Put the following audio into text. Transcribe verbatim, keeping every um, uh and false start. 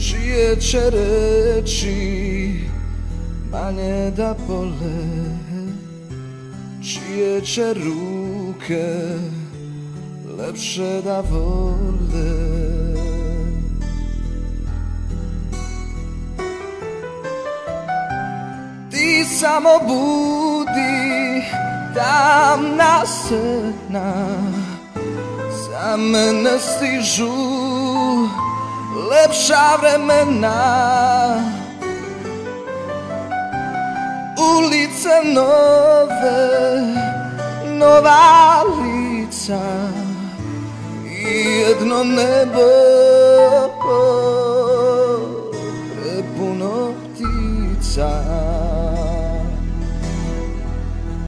čije će reči manje da bole, čije će ruke lepše da vole. Ti samo budi tamna scena, za mene stižu lepša vremena. Ulice nove, nova lica i jedno nebo.